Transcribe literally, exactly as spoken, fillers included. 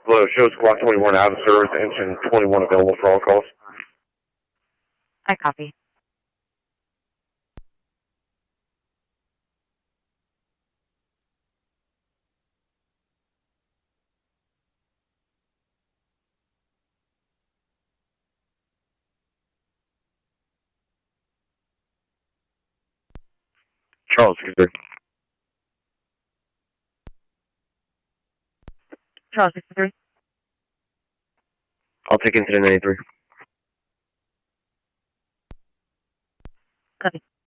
Hello, show squad twenty-one out of service, engine twenty-one available for all calls. I copy. Charles, sixty-three. Charles, sixty-three. I'll take incident ninety-three. Copy.